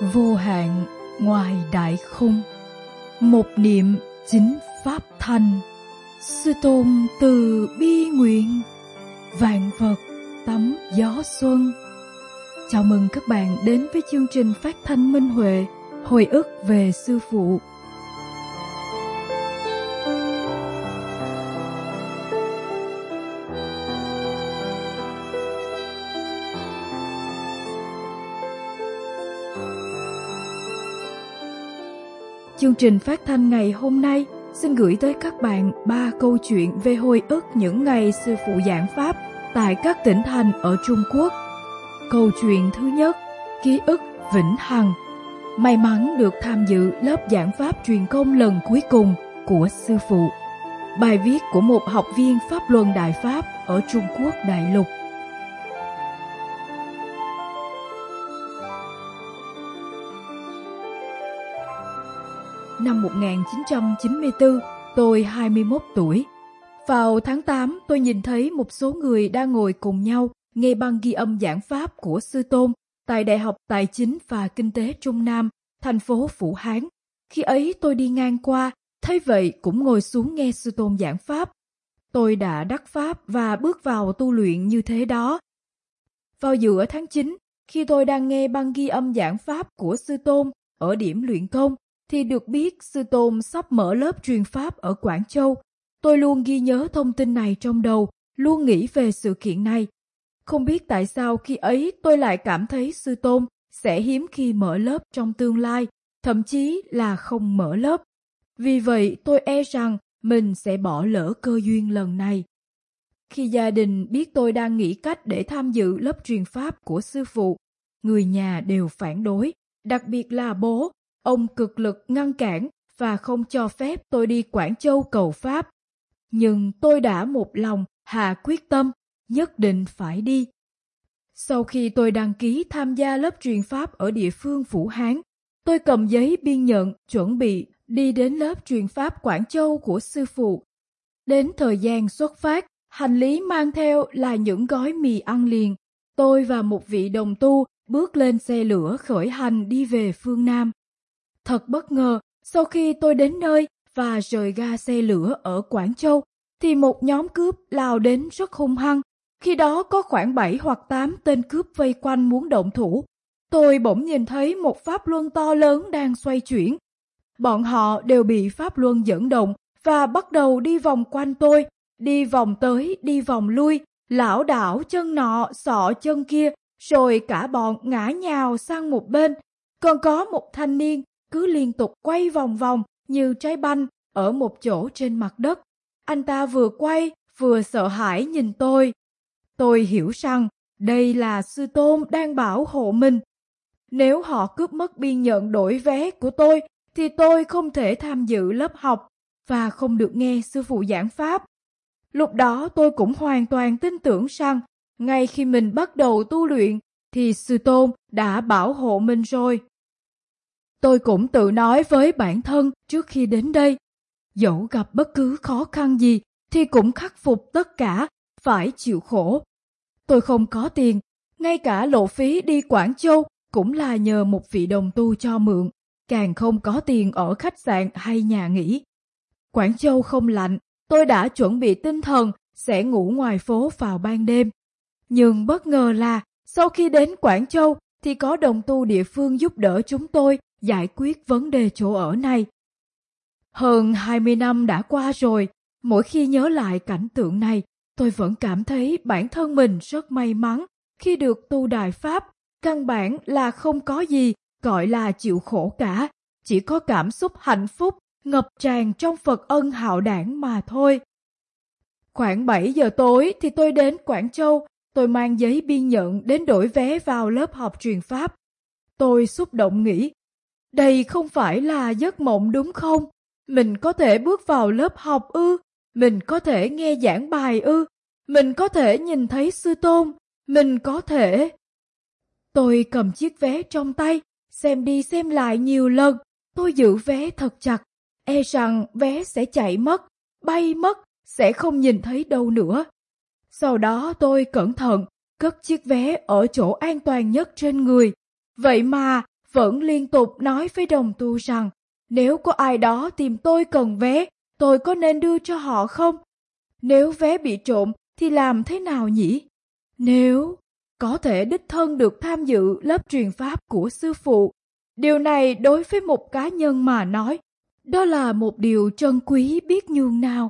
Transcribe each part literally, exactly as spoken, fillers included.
Vô hạn ngoài đại không, một niệm chính pháp thanh. Sư tôn từ bi nguyện, vạn vật tắm gió xuân. Chào mừng các bạn đến với chương trình phát thanh Minh Huệ, hồi ức về sư phụ. Chương trình phát thanh ngày hôm nay xin gửi tới các bạn ba câu chuyện về hồi ức những ngày sư phụ giảng pháp tại các tỉnh thành ở Trung Quốc. Câu chuyện thứ nhất, ký ức vĩnh hằng. May mắn được tham dự lớp giảng pháp truyền công lần cuối cùng của sư phụ. Bài viết của một học viên Pháp Luân Đại Pháp ở Trung Quốc đại lục. Năm một nghìn chín trăm chín mươi tư, tôi hai mươi mốt tuổi. Vào tháng tám, tôi nhìn thấy một số người đang ngồi cùng nhau nghe băng ghi âm giảng pháp của Sư Tôn tại Đại học Tài chính và Kinh tế Trung Nam, thành phố Vũ Hán. Khi ấy tôi đi ngang qua, thấy vậy cũng ngồi xuống nghe Sư Tôn giảng pháp. Tôi đã đắc pháp và bước vào tu luyện như thế đó. Vào giữa tháng chín, khi tôi đang nghe băng ghi âm giảng pháp của Sư Tôn ở điểm luyện công, thì được biết Sư Tôn sắp mở lớp truyền pháp ở Quảng Châu. Tôi luôn ghi nhớ thông tin này trong đầu, luôn nghĩ về sự kiện này. Không biết tại sao khi ấy tôi lại cảm thấy Sư Tôn sẽ hiếm khi mở lớp trong tương lai, thậm chí là không mở lớp. Vì vậy tôi e rằng mình sẽ bỏ lỡ cơ duyên lần này. Khi gia đình biết tôi đang nghĩ cách để tham dự lớp truyền pháp của sư phụ, người nhà đều phản đối, đặc biệt là bố. Ông cực lực ngăn cản và không cho phép tôi đi Quảng Châu cầu pháp. Nhưng tôi đã một lòng hạ quyết tâm, nhất định phải đi. Sau khi tôi đăng ký tham gia lớp truyền pháp ở địa phương Vũ Hán, tôi cầm giấy biên nhận chuẩn bị đi đến lớp truyền pháp Quảng Châu của sư phụ. Đến thời gian xuất phát, hành lý mang theo là những gói mì ăn liền. Tôi và một vị đồng tu bước lên xe lửa khởi hành đi về phương Nam. Thật bất ngờ, sau khi tôi đến nơi và rời ga xe lửa ở Quảng Châu, thì một nhóm cướp lao đến rất hung hăng. Khi đó có khoảng bảy hoặc tám tên cướp vây quanh muốn động thủ. Tôi bỗng nhìn thấy một pháp luân to lớn đang xoay chuyển. Bọn họ đều bị pháp luân dẫn động và bắt đầu đi vòng quanh tôi, đi vòng tới, đi vòng lui, lảo đảo chân nọ, sọ chân kia, rồi cả bọn ngã nhào sang một bên. Còn có một thanh niên cứ liên tục quay vòng vòng như trái banh ở một chỗ trên mặt đất. Anh ta vừa quay vừa sợ hãi nhìn tôi. Tôi hiểu rằng đây là Sư Tôn đang bảo hộ mình. Nếu họ cướp mất biên nhận đổi vé của tôi thì tôi không thể tham dự lớp học và không được nghe sư phụ giảng pháp. Lúc đó tôi cũng hoàn toàn tin tưởng rằng ngay khi mình bắt đầu tu luyện thì Sư Tôn đã bảo hộ mình rồi. Tôi cũng tự nói với bản thân trước khi đến đây, dẫu gặp bất cứ khó khăn gì thì cũng khắc phục tất cả, phải chịu khổ. Tôi không có tiền, ngay cả lộ phí đi Quảng Châu cũng là nhờ một vị đồng tu cho mượn, càng không có tiền ở khách sạn hay nhà nghỉ. Quảng Châu không lạnh, tôi đã chuẩn bị tinh thần sẽ ngủ ngoài phố vào ban đêm. Nhưng bất ngờ là sau khi đến Quảng Châu thì có đồng tu địa phương giúp đỡ chúng tôi giải quyết vấn đề chỗ ở này. Hơn hai mươi năm đã qua rồi, mỗi khi nhớ lại cảnh tượng này, tôi vẫn cảm thấy bản thân mình rất may mắn khi được tu Đại Pháp. Căn bản là không có gì gọi là chịu khổ cả, chỉ có cảm xúc hạnh phúc ngập tràn trong Phật ân hạo đảng mà thôi. Khoảng bảy giờ tối thì tôi đến Quảng Châu, tôi mang giấy biên nhận đến đổi vé vào lớp học truyền pháp. Tôi xúc động nghĩ, đây không phải là giấc mộng đúng không? Mình có thể bước vào lớp học ư? Mình có thể nghe giảng bài ư? Mình có thể nhìn thấy Sư Tôn? Mình có thể... Tôi cầm chiếc vé trong tay, xem đi xem lại nhiều lần. Tôi giữ vé thật chặt, e rằng vé sẽ chạy mất, bay mất, sẽ không nhìn thấy đâu nữa. Sau đó tôi cẩn thận, cất chiếc vé ở chỗ an toàn nhất trên người. Vậy mà, vẫn liên tục nói với đồng tu rằng nếu có ai đó tìm tôi cần vé, tôi có nên đưa cho họ không? Nếu vé bị trộm thì làm thế nào nhỉ? Nếu có thể đích thân được tham dự lớp truyền pháp của sư phụ, điều này đối với một cá nhân mà nói, đó là một điều trân quý biết nhường nào.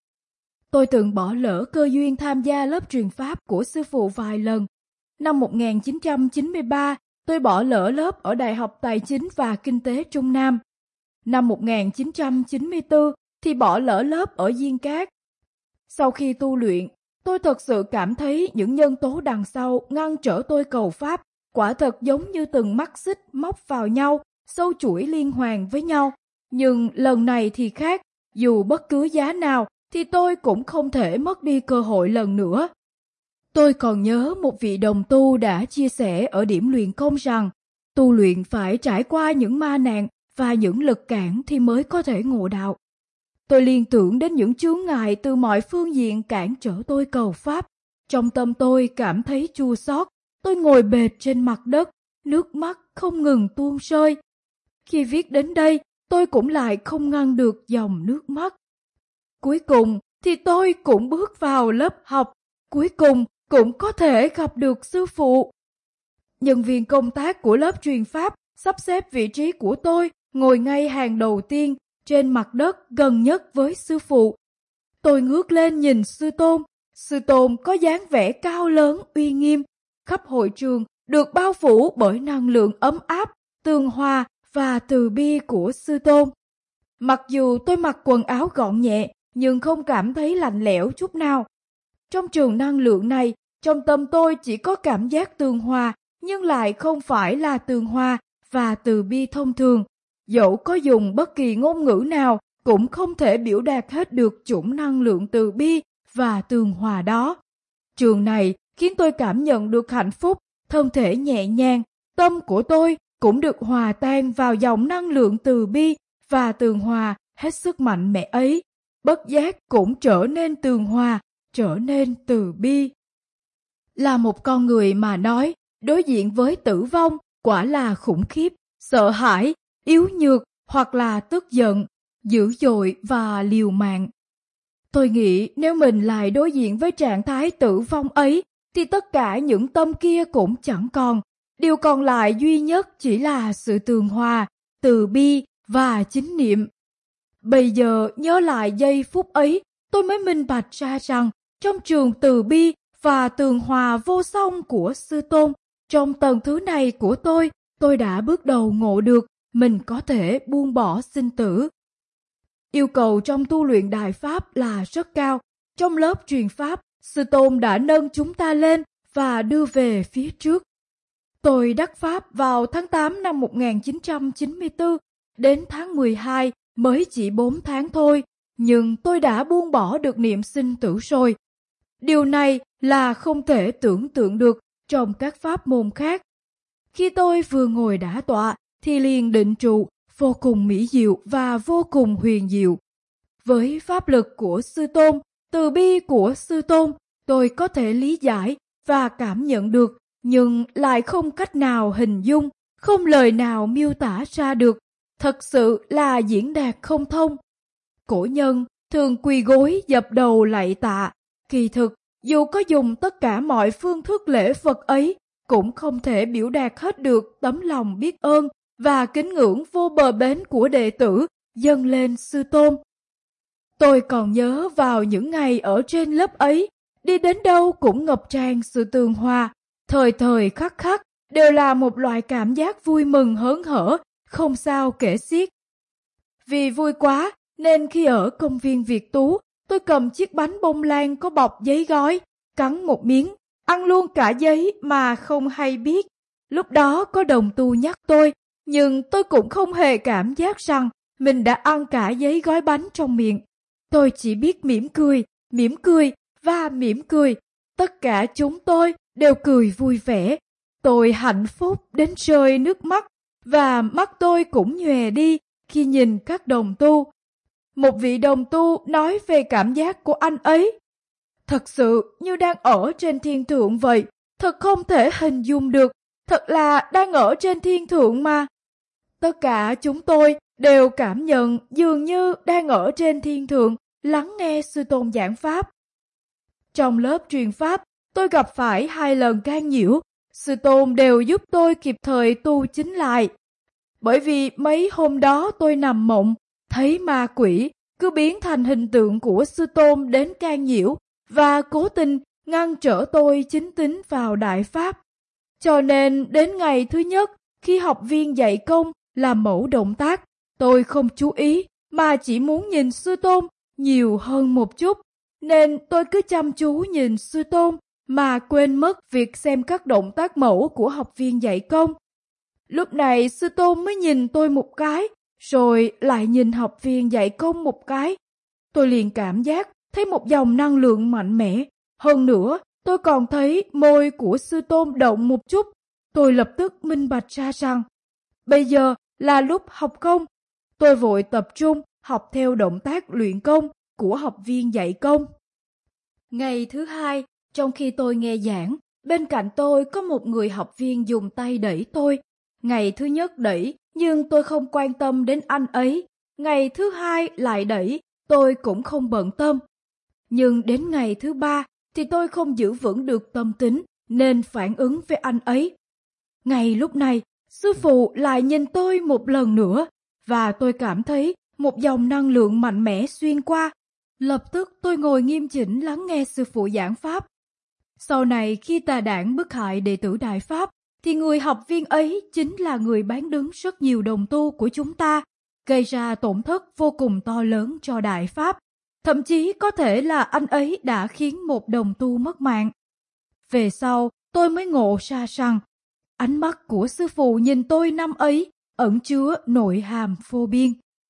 Tôi từng bỏ lỡ cơ duyên tham gia lớp truyền pháp của sư phụ vài lần. Năm một nghìn chín trăm chín mươi ba, tôi bỏ lỡ lớp ở Đại học Tài chính và Kinh tế Trung Nam. Năm một nghìn chín trăm chín mươi tư thì bỏ lỡ lớp ở Diên Cát. Sau khi tu luyện, tôi thật sự cảm thấy những nhân tố đằng sau ngăn trở tôi cầu pháp quả thật giống như từng mắt xích móc vào nhau, sâu chuỗi liên hoàn với nhau. Nhưng lần này thì khác, dù bất cứ giá nào thì tôi cũng không thể mất đi cơ hội lần nữa. Tôi còn nhớ một vị đồng tu đã chia sẻ ở điểm luyện công rằng tu luyện phải trải qua những ma nạn và những lực cản thì mới có thể ngộ đạo. Tôi liên tưởng đến những chướng ngại từ mọi phương diện cản trở tôi cầu pháp. Trong tâm tôi cảm thấy chua xót, tôi ngồi bệt trên mặt đất, nước mắt không ngừng tuôn rơi. Khi viết đến đây, tôi cũng lại không ngăn được dòng nước mắt. Cuối cùng thì tôi cũng bước vào lớp học, cuối cùng cũng có thể gặp được sư phụ. Nhân viên công tác của lớp truyền pháp sắp xếp vị trí của tôi ngồi ngay hàng đầu tiên trên mặt đất gần nhất với sư phụ. Tôi ngước lên nhìn sư tôn. Sư tôn có dáng vẻ cao lớn uy nghiêm. Khắp hội trường được bao phủ bởi năng lượng ấm áp, tường hòa và từ bi của sư tôn. Mặc dù tôi mặc quần áo gọn nhẹ nhưng không cảm thấy lạnh lẽo chút nào. Trong trường năng lượng này, trong tâm tôi chỉ có cảm giác tường hòa nhưng lại không phải là tường hòa và từ bi thông thường. Dẫu có dùng bất kỳ ngôn ngữ nào cũng không thể biểu đạt hết được chủng năng lượng từ bi và tường hòa đó. Trường này khiến tôi cảm nhận được hạnh phúc, thân thể nhẹ nhàng, tâm của tôi cũng được hòa tan vào dòng năng lượng từ bi và tường hòa hết sức mạnh mẽ ấy. Bất giác cũng trở nên tường hòa, trở nên từ bi. Là một con người mà nói, đối diện với tử vong quả là khủng khiếp, sợ hãi, yếu nhược hoặc là tức giận, dữ dội và liều mạng. Tôi nghĩ nếu mình lại đối diện với trạng thái tử vong ấy, thì tất cả những tâm kia cũng chẳng còn. Điều còn lại duy nhất chỉ là sự tường hòa, từ bi và chính niệm. Bây giờ nhớ lại giây phút ấy, tôi mới minh bạch ra rằng trong trường từ bi và tường hòa vô song của sư tôn, trong tầng thứ này của tôi, tôi đã bước đầu ngộ được mình có thể buông bỏ sinh tử. Yêu cầu trong tu luyện Đại Pháp là rất cao. Trong lớp truyền Pháp, sư tôn đã nâng chúng ta lên và đưa về phía trước. Tôi đắc Pháp vào tháng tám năm một nghìn chín trăm chín mươi tư, đến tháng mười hai mới chỉ bốn tháng thôi, nhưng tôi đã buông bỏ được niệm sinh tử rồi. Điều này là không thể tưởng tượng được trong các pháp môn khác. Khi tôi vừa ngồi đả tọa thì liền định trụ, vô cùng mỹ diệu và vô cùng huyền diệu. Với pháp lực của sư tôn, từ bi của sư tôn, tôi có thể lý giải và cảm nhận được, nhưng lại không cách nào hình dung, không lời nào miêu tả ra được. Thật sự là diễn đạt không thông. Cổ nhân thường quỳ gối dập đầu lạy tạ. Kỳ thực, dù có dùng tất cả mọi phương thức lễ vật ấy, cũng không thể biểu đạt hết được tấm lòng biết ơn và kính ngưỡng vô bờ bến của đệ tử dâng lên sư tôn. Tôi còn nhớ vào những ngày ở trên lớp ấy, đi đến đâu cũng ngập tràn sự tường hòa, thời thời khắc khắc đều là một loại cảm giác vui mừng hớn hở, không sao kể xiết. Vì vui quá nên khi ở công viên Việt Tú, tôi cầm chiếc bánh bông lan có bọc giấy gói, cắn một miếng, ăn luôn cả giấy mà không hay biết. Lúc đó có đồng tu nhắc tôi, nhưng tôi cũng không hề cảm giác rằng mình đã ăn cả giấy gói bánh trong miệng. Tôi chỉ biết mỉm cười, mỉm cười và mỉm cười. Tất cả chúng tôi đều cười vui vẻ. Tôi hạnh phúc đến rơi nước mắt và mắt tôi cũng nhòe đi khi nhìn các đồng tu. Một vị đồng tu nói về cảm giác của anh ấy. Thật sự như đang ở trên thiên thượng vậy, thật không thể hình dung được, thật là đang ở trên thiên thượng mà. Tất cả chúng tôi đều cảm nhận dường như đang ở trên thiên thượng lắng nghe sư tôn giảng pháp. Trong lớp truyền pháp, tôi gặp phải hai lần can nhiễu, sư tôn đều giúp tôi kịp thời tu chính lại. Bởi vì mấy hôm đó tôi nằm mộng, thấy ma quỷ cứ biến thành hình tượng của sư tôn đến can nhiễu và cố tình ngăn trở tôi chính tín vào đại pháp. Cho nên đến ngày thứ nhất, khi học viên dạy công làm mẫu động tác, tôi không chú ý mà chỉ muốn nhìn sư tôn nhiều hơn một chút, nên tôi cứ chăm chú nhìn sư tôn mà quên mất việc xem các động tác mẫu của học viên dạy công. Lúc này sư tôn mới nhìn tôi một cái, rồi lại nhìn học viên dạy công một cái. Tôi liền cảm giác thấy một dòng năng lượng mạnh mẽ. Hơn nữa, tôi còn thấy môi của sư tôn động một chút. Tôi lập tức minh bạch ra rằng, bây giờ là lúc học công. Tôi vội tập trung học theo động tác luyện công của học viên dạy công. Ngày thứ hai, trong khi tôi nghe giảng, bên cạnh tôi có một người học viên dùng tay đẩy tôi. Ngày thứ nhất đẩy, nhưng tôi không quan tâm đến anh ấy. Ngày thứ hai lại đẩy, tôi cũng không bận tâm. Nhưng đến ngày thứ ba thì tôi không giữ vững được tâm tính nên phản ứng với anh ấy. Ngay lúc này, sư phụ lại nhìn tôi một lần nữa và tôi cảm thấy một dòng năng lượng mạnh mẽ xuyên qua. Lập tức tôi ngồi nghiêm chỉnh lắng nghe sư phụ giảng pháp. Sau này khi tà đảng bức hại đệ tử Đại Pháp, thì người học viên ấy chính là người bán đứng rất nhiều đồng tu của chúng ta, gây ra tổn thất vô cùng to lớn cho Đại Pháp. Thậm chí có thể là anh ấy đã khiến một đồng tu mất mạng. Về sau, tôi mới ngộ ra rằng, ánh mắt của sư phụ nhìn tôi năm ấy ẩn chứa nội hàm vô biên.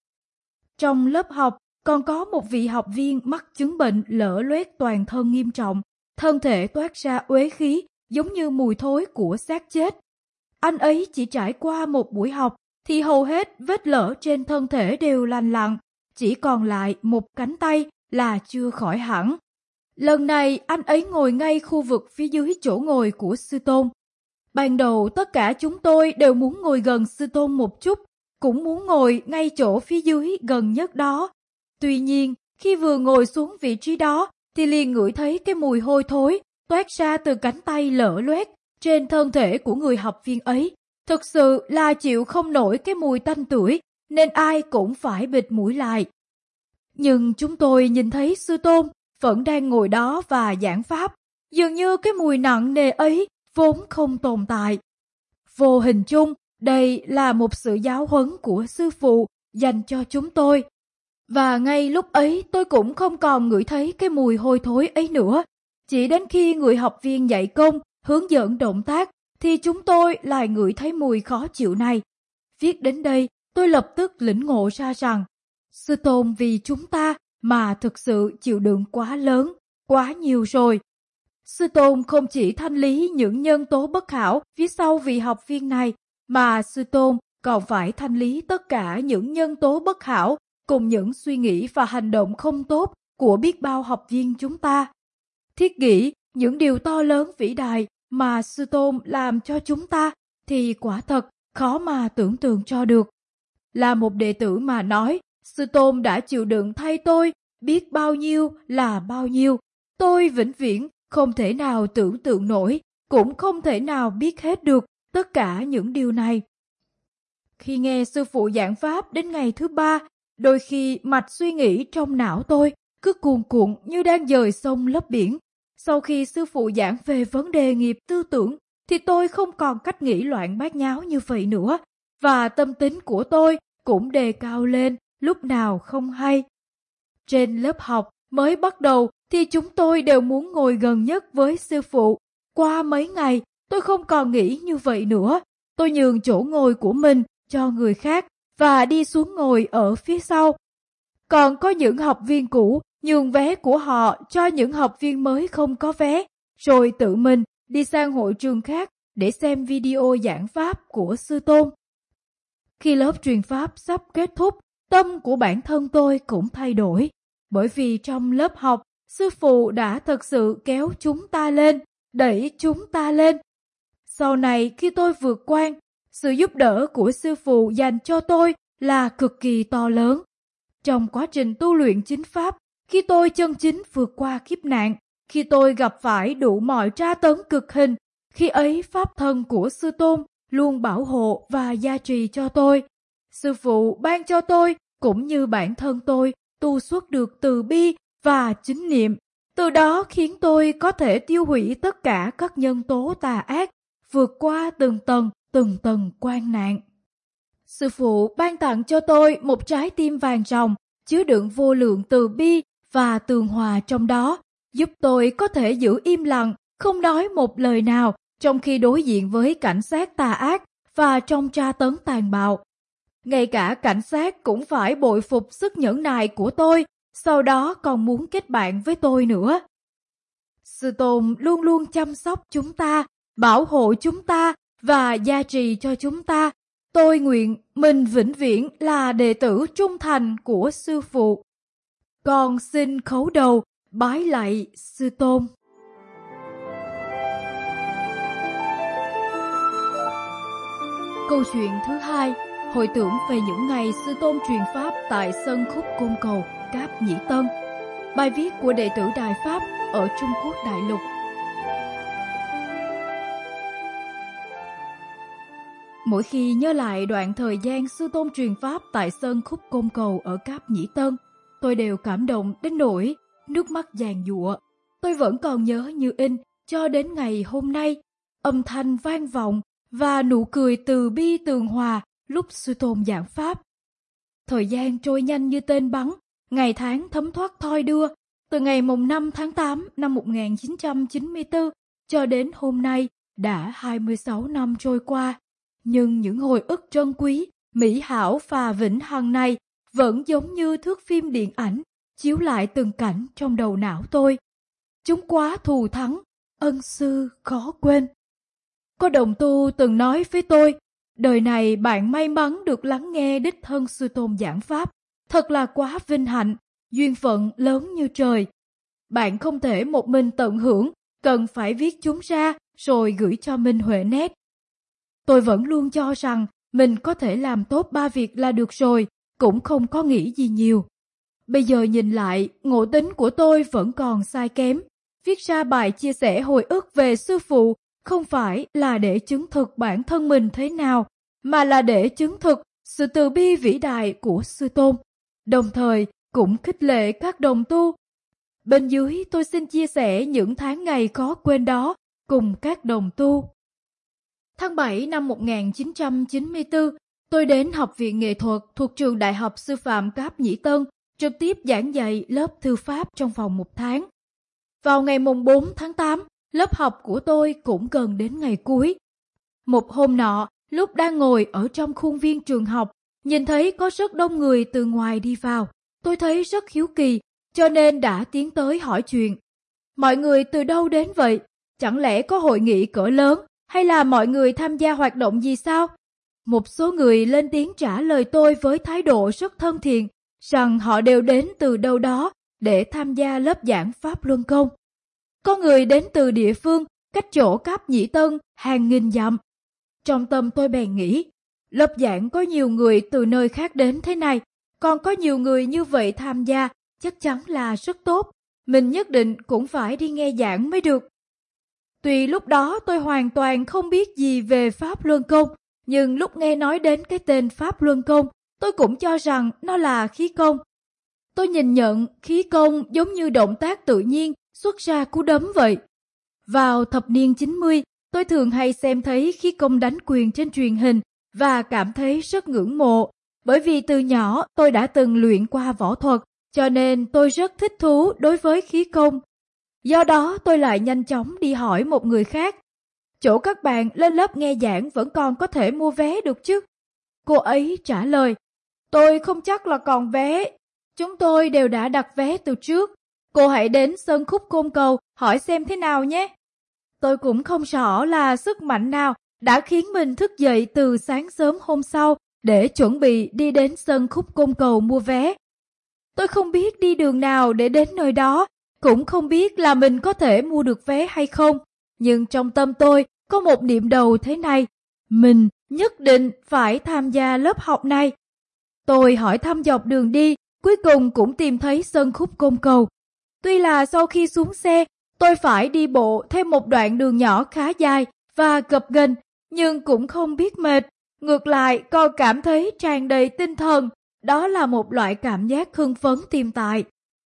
Trong lớp học, còn có một vị học viên mắc chứng bệnh lở loét toàn thân nghiêm trọng, thân thể toát ra uế khí giống như mùi thối của xác chết. Anh ấy chỉ trải qua một buổi học thì hầu hết vết lở trên thân thể đều lành lặn, chỉ còn lại một cánh tay là chưa khỏi hẳn. Lần này anh ấy ngồi ngay khu vực phía dưới chỗ ngồi của sư tôn. Ban đầu tất cả chúng tôi đều muốn ngồi gần sư tôn một chút, cũng muốn ngồi ngay chỗ phía dưới gần nhất đó. Tuy nhiên, khi vừa ngồi xuống vị trí đó, thì liền ngửi thấy cái mùi hôi thối toát ra từ cánh tay lở loét trên thân thể của người học viên ấy. Thực sự là chịu không nổi cái mùi tanh tưởi, nên ai cũng phải bịt mũi lại. Nhưng chúng tôi nhìn thấy sư tôn vẫn đang ngồi đó và giảng pháp. Dường như cái mùi nặng nề ấy vốn không tồn tại. Vô hình chung, đây là một sự giáo huấn của sư phụ dành cho chúng tôi. Và ngay lúc ấy tôi cũng không còn ngửi thấy cái mùi hôi thối ấy nữa. Chỉ đến khi người học viên dạy công hướng dẫn động tác thì chúng tôi lại ngửi thấy mùi khó chịu này. Viết đến đây, tôi lập tức lĩnh ngộ ra rằng sư tôn vì chúng ta mà thực sự chịu đựng quá lớn, quá nhiều rồi. Sư tôn không chỉ thanh lý những nhân tố bất hảo phía sau vị học viên này, mà sư tôn còn phải thanh lý tất cả những nhân tố bất hảo cùng những suy nghĩ và hành động không tốt của biết bao học viên chúng ta. Thiết nghĩ những điều to lớn vĩ đại mà sư tôn làm cho chúng ta thì quả thật khó mà tưởng tượng cho được. Là một đệ tử mà nói, sư tôn đã chịu đựng thay tôi biết bao nhiêu là bao nhiêu. Tôi vĩnh viễn không thể nào tưởng tượng nổi, cũng không thể nào biết hết được tất cả những điều này. Khi nghe sư phụ giảng pháp đến ngày thứ ba, đôi khi mạch suy nghĩ trong não tôi cứ cuồn cuộn như đang dời sông lấp biển. Sau khi sư phụ giảng về vấn đề nghiệp tư tưởng, thì tôi không còn cách nghĩ loạn bát nháo như vậy nữa, và tâm tính của tôi cũng đề cao lên lúc nào không hay. Trên lớp học mới bắt đầu thì chúng tôi đều muốn ngồi gần nhất với sư phụ. Qua mấy ngày, tôi không còn nghĩ như vậy nữa. Tôi nhường chỗ ngồi của mình cho người khác và đi xuống ngồi ở phía sau. Còn có những học viên cũ nhường vé của họ cho những học viên mới không có vé, rồi tự mình đi sang hội trường khác để xem video giảng pháp của sư tôn. Khi lớp truyền pháp sắp kết thúc, tâm của bản thân tôi cũng thay đổi, bởi vì trong lớp học, sư phụ đã thật sự kéo chúng ta lên, đẩy chúng ta lên. Sau này khi tôi vượt quan, Sự giúp đỡ của sư phụ dành cho tôi là cực kỳ to lớn. Trong quá trình tu luyện chính pháp, khi tôi chân chính vượt qua kiếp nạn, khi tôi gặp phải đủ mọi tra tấn cực hình, khi ấy pháp thân của sư tôn luôn bảo hộ và gia trì cho tôi. Sư phụ ban cho tôi cũng như bản thân tôi tu xuất được từ bi và chính niệm, từ đó khiến tôi có thể tiêu hủy tất cả các nhân tố tà ác, vượt qua từng tầng, từng tầng quan nạn. Sư phụ ban tặng cho tôi một trái tim vàng ròng, chứa đựng vô lượng từ bi và tường hòa trong đó, giúp tôi có thể giữ im lặng, không nói một lời nào trong khi đối diện với cảnh sát tà ác và trong tra tấn tàn bạo. Ngay cả cảnh sát cũng phải bội phục sức nhẫn nại của tôi, sau đó còn muốn kết bạn với tôi nữa. Sư Tôn luôn luôn chăm sóc chúng ta, bảo hộ chúng ta và gia trì cho chúng ta. Tôi nguyện mình vĩnh viễn là đệ tử trung thành của sư phụ. Con xin khấu đầu bái lạy sư Tôn. Câu chuyện thứ hai, hồi tưởng về những ngày sư Tôn truyền pháp tại sân khúc Côn Cầu, Cáp Nhĩ Tân. Bài viết của đệ tử Đại Pháp ở Trung Quốc đại lục. Mỗi khi nhớ lại đoạn thời gian sư Tôn truyền pháp tại sân khúc Côn Cầu ở Cáp Nhĩ Tân, tôi đều cảm động đến nỗi nước mắt giàn giụa. Tôi vẫn còn nhớ như in cho đến ngày hôm nay, âm thanh vang vọng và nụ cười từ bi tường hòa lúc sư Tôn giảng pháp. Thời gian trôi nhanh như tên bắn, ngày tháng thấm thoát thoi đưa, từ ngày mùng năm tháng tám năm một nghìn chín trăm chín mươi tư cho đến hôm nay đã hai mươi sáu năm trôi qua. Nhưng những hồi ức trân quý, mỹ hảo và vĩnh hằng này vẫn giống như thước phim điện ảnh, chiếu lại từng cảnh trong đầu não tôi. Chúng quá thù thắng, ân sư khó quên. Có đồng tu từng nói với tôi, đời này bạn may mắn được lắng nghe đích thân sư Tôn giảng pháp, thật là quá vinh hạnh, duyên phận lớn như trời. Bạn không thể một mình tận hưởng, cần phải viết chúng ra rồi gửi cho Minh Huệ Net. Tôi vẫn luôn cho rằng mình có thể làm tốt ba việc là được rồi, cũng không có nghĩ gì nhiều. Bây giờ nhìn lại, ngộ tính của tôi vẫn còn sai kém. Viết ra bài chia sẻ hồi ức về sư phụ không phải là để chứng thực bản thân mình thế nào, mà là để chứng thực sự từ bi vĩ đại của sư Tôn, đồng thời cũng khích lệ các đồng tu. Bên dưới tôi xin chia sẻ những tháng ngày khó quên đó cùng các đồng tu. Tháng bảy năm một nghìn chín trăm chín mươi tư, tôi đến Học viện Nghệ thuật thuộc Trường Đại học Sư phạm Cáp Nhĩ Tân, trực tiếp giảng dạy lớp thư pháp trong vòng một tháng. Vào ngày mùng bốn tháng tám, lớp học của tôi cũng gần đến ngày cuối. Một hôm nọ, lúc đang ngồi ở trong khuôn viên trường học, nhìn thấy có rất đông người từ ngoài đi vào. Tôi thấy rất hiếu kỳ, cho nên đã tiến tới hỏi chuyện. Mọi người từ đâu đến vậy? Chẳng lẽ có hội nghị cỡ lớn, hay là mọi người tham gia hoạt động gì sao? Một số người lên tiếng trả lời tôi với thái độ rất thân thiện, rằng họ đều đến từ đâu đó để tham gia lớp giảng Pháp Luân Công. Có người đến từ địa phương, cách chỗ Cáp Nhĩ Tân hàng nghìn dặm. Trong tâm tôi bèn nghĩ, lớp giảng có nhiều người từ nơi khác đến thế này, còn có nhiều người như vậy tham gia, chắc chắn là rất tốt. Mình nhất định cũng phải đi nghe giảng mới được. Tuy lúc đó tôi hoàn toàn không biết gì về Pháp Luân Công, nhưng lúc nghe nói đến cái tên Pháp Luân Công, tôi cũng cho rằng nó là khí công. Tôi nhìn nhận khí công giống như động tác tự nhiên xuất ra cú đấm vậy. Vào thập niên chín mươi, tôi thường hay xem thấy khí công đánh quyền trên truyền hình và cảm thấy rất ngưỡng mộ. Bởi vì từ nhỏ tôi đã từng luyện qua võ thuật, cho nên tôi rất thích thú đối với khí công. Do đó tôi lại nhanh chóng đi hỏi một người khác. Chỗ các bạn lên lớp nghe giảng vẫn còn có thể mua vé được chứ? Cô ấy trả lời, tôi không chắc là còn vé. Chúng tôi đều đã đặt vé từ trước. Cô hãy đến sân khúc Côn Cầu hỏi xem thế nào nhé. Tôi cũng không rõ là sức mạnh nào đã khiến mình thức dậy từ sáng sớm hôm sau để chuẩn bị đi đến sân khúc Côn Cầu mua vé. Tôi không biết đi đường nào để đến nơi đó, cũng không biết là mình có thể mua được vé hay không. Nhưng trong tâm tôi có một niệm đầu thế này, mình nhất định phải tham gia lớp học này. Tôi hỏi thăm dọc đường đi, cuối cùng cũng tìm thấy sân khúc côn cầu. Tuy là sau khi xuống xe, tôi phải đi bộ thêm một đoạn đường nhỏ khá dài và gập ghềnh, nhưng cũng không biết mệt. Ngược lại, còn cảm thấy tràn đầy tinh thần. Đó là một loại cảm giác hưng phấn tiềm tại.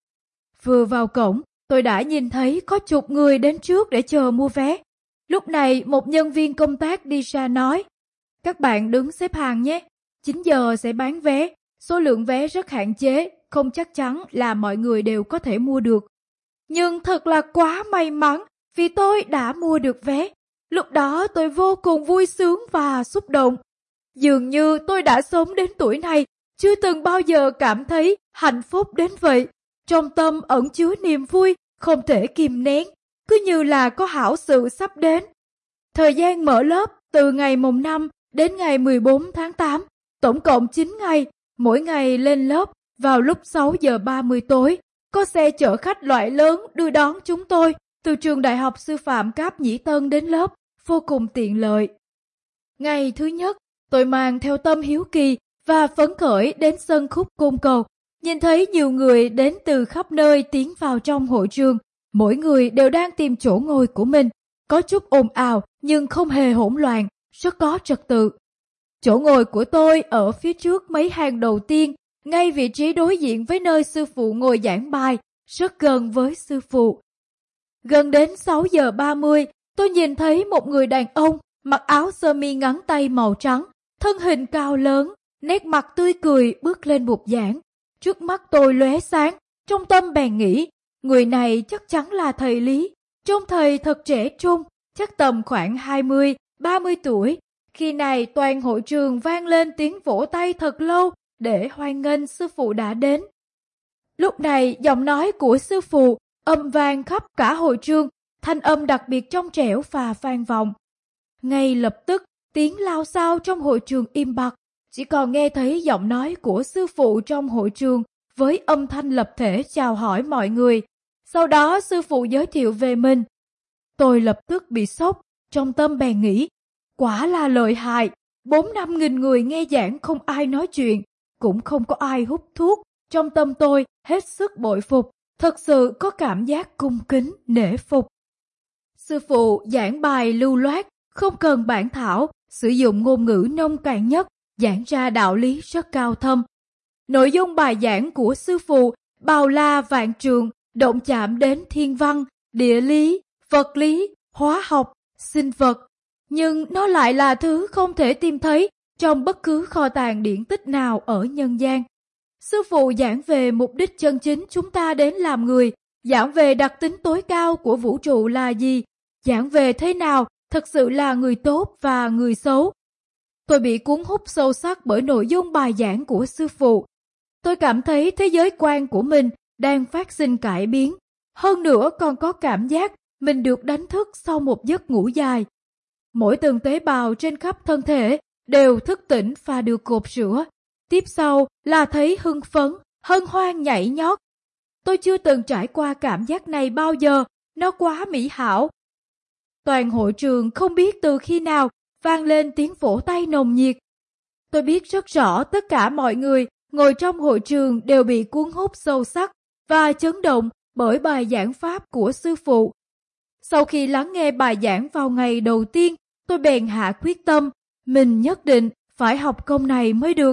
Vừa vào cổng, tôi đã nhìn thấy có chục người đến trước để chờ mua vé. Lúc này, một nhân viên công tác đi ra nói, các bạn đứng xếp hàng nhé, chín giờ sẽ bán vé, số lượng vé rất hạn chế, không chắc chắn là mọi người đều có thể mua được. Nhưng thật là quá may mắn vì tôi đã mua được vé. Lúc đó tôi vô cùng vui sướng và xúc động. Dường như tôi đã sống đến tuổi này, chưa từng bao giờ cảm thấy hạnh phúc đến vậy. Trong tâm ẩn chứa niềm vui, không thể kìm nén, cứ như là có hảo sự sắp đến. Thời gian mở lớp từ ngày mùng năm đến ngày mười bốn tháng tám, tổng cộng chín ngày, mỗi ngày lên lớp vào lúc sáu giờ ba mươi tối. Có xe chở khách loại lớn đưa đón chúng tôi từ trường Đại học Sư phạm Cáp Nhĩ Tân đến lớp, vô cùng tiện lợi. Ngày thứ nhất, tôi mang theo tâm hiếu kỳ và phấn khởi đến sân khúc côn cầu. Nhìn thấy nhiều người đến từ khắp nơi tiến vào trong hội trường, mỗi người đều đang tìm chỗ ngồi của mình. Có chút ồn ào nhưng không hề hỗn loạn, rất có trật tự. Chỗ ngồi của tôi ở phía trước mấy hàng đầu tiên, ngay vị trí đối diện với nơi sư phụ ngồi giảng bài, rất gần với sư phụ. Gần đến sáu giờ ba mươi, tôi nhìn thấy một người đàn ông mặc áo sơ mi ngắn tay màu trắng, thân hình cao lớn, nét mặt tươi cười bước lên bục giảng. Trước mắt tôi lóe sáng, trong tâm bèn nghĩ, người này chắc chắn là thầy Lý. Trông thầy thật trẻ trung, chắc tầm khoảng hai mươi, ba mươi tuổi. Khi này toàn hội trường vang lên tiếng vỗ tay thật lâu để hoan nghênh sư phụ đã đến. Lúc này giọng nói của sư phụ âm vang khắp cả hội trường, thanh âm đặc biệt trong trẻo và vang vọng. Ngay lập tức tiếng lao xao trong hội trường im bặt, chỉ còn nghe thấy giọng nói của sư phụ trong hội trường với âm thanh lập thể chào hỏi mọi người. Sau đó sư phụ giới thiệu về mình. Tôi lập tức bị sốc, trong tâm bèn nghĩ, quả là lợi hại, bốn năm nghìn người nghe giảng không ai nói chuyện, cũng không có ai hút thuốc. Trong tâm tôi hết sức bội phục, thật sự có cảm giác cung kính, nể phục. Sư phụ giảng bài lưu loát, không cần bản thảo, sử dụng ngôn ngữ nông cạn nhất, giảng ra đạo lý rất cao thâm. Nội dung bài giảng của sư phụ bao la vạn trường, động chạm đến thiên văn, địa lý, vật lý, hóa học, sinh vật. Nhưng nó lại là thứ không thể tìm thấy trong bất cứ kho tàng điển tích nào ở nhân gian. Sư phụ giảng về mục đích chân chính chúng ta đến làm người, giảng về đặc tính tối cao của vũ trụ là gì, giảng về thế nào thật sự là người tốt và người xấu. Tôi bị cuốn hút sâu sắc bởi nội dung bài giảng của sư phụ. Tôi cảm thấy thế giới quan của mình đang phát sinh cải biến. Hơn nữa còn có cảm giác mình được đánh thức sau một giấc ngủ dài. Mỗi từng tế bào trên khắp thân thể đều thức tỉnh và được cột rửa. Tiếp sau là thấy hưng phấn, hân hoan nhảy nhót. Tôi chưa từng trải qua cảm giác này bao giờ, nó quá mỹ hảo. Toàn hội trường không biết từ khi nào vang lên tiếng vỗ tay nồng nhiệt. Tôi biết rất rõ tất cả mọi người ngồi trong hội trường đều bị cuốn hút sâu sắc và chấn động bởi bài giảng pháp của sư phụ. Sau khi lắng nghe bài giảng vào ngày đầu tiên, tôi bèn hạ quyết tâm, mình nhất định phải học công này mới được.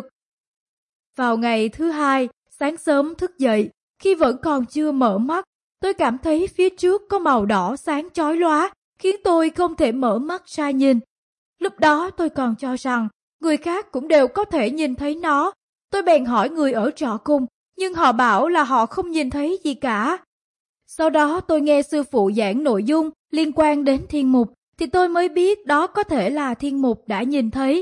Vào ngày thứ hai, sáng sớm thức dậy, khi vẫn còn chưa mở mắt, tôi cảm thấy phía trước có màu đỏ sáng chói lóa, khiến tôi không thể mở mắt ra nhìn. Lúc đó tôi còn cho rằng người khác cũng đều có thể nhìn thấy nó. Tôi bèn hỏi người ở trọ cùng, nhưng họ bảo là họ không nhìn thấy gì cả. Sau đó tôi nghe sư phụ giảng nội dung liên quan đến thiên mục, thì tôi mới biết đó có thể là thiên mục đã nhìn thấy.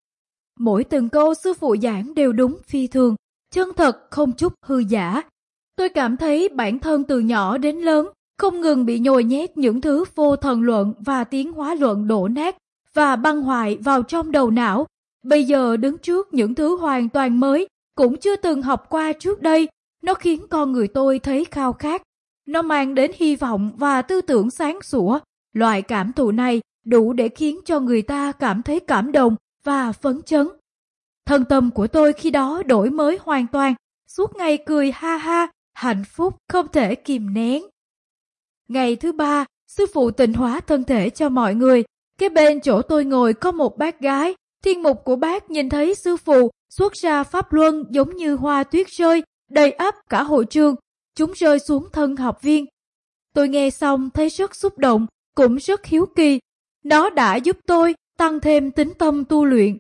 Mỗi từng câu sư phụ giảng đều đúng phi thường, chân thật không chút hư giả. Tôi cảm thấy bản thân từ nhỏ đến lớn không ngừng bị nhồi nhét những thứ vô thần luận và tiến hóa luận đổ nát và băng hoại vào trong đầu não. Bây giờ đứng trước những thứ hoàn toàn mới, cũng chưa từng học qua trước đây, nó khiến con người tôi thấy khao khát. Nó mang đến hy vọng và tư tưởng sáng sủa. Loại cảm thụ này đủ để khiến cho người ta cảm thấy cảm động và phấn chấn. Thân tâm của tôi khi đó đổi mới hoàn toàn, suốt ngày cười ha ha, hạnh phúc không thể kìm nén. Ngày thứ ba, sư phụ tịnh hóa thân thể cho mọi người. Kế bên chỗ tôi ngồi có một bác gái. Thiên mục của bác nhìn thấy sư phụ xuất ra pháp luân giống như hoa tuyết rơi, đầy ắp cả hội trường. Chúng rơi xuống thân học viên. Tôi nghe xong thấy rất xúc động, cũng rất hiếu kỳ. Nó đã giúp tôi tăng thêm tín tâm tu luyện.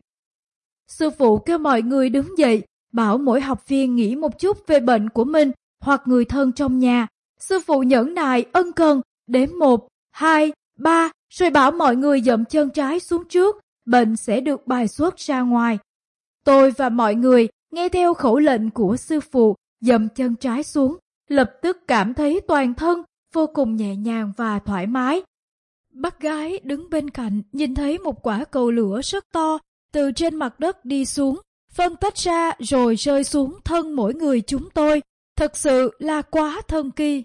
Sư phụ kêu mọi người đứng dậy, bảo mỗi học viên nghĩ một chút về bệnh của mình hoặc người thân trong nhà. Sư phụ nhẫn nại ân cần, đếm một, hai, ba, rồi bảo mọi người dậm chân trái xuống trước, bệnh sẽ được bài xuất ra ngoài. Tôi và mọi người nghe theo khẩu lệnh của sư phụ, dậm chân trái xuống, lập tức cảm thấy toàn thân vô cùng nhẹ nhàng và thoải mái. Bác gái đứng bên cạnh nhìn thấy một quả cầu lửa rất to từ trên mặt đất đi xuống, phân tách ra rồi rơi xuống thân mỗi người chúng tôi. Thật sự là quá thần kỳ.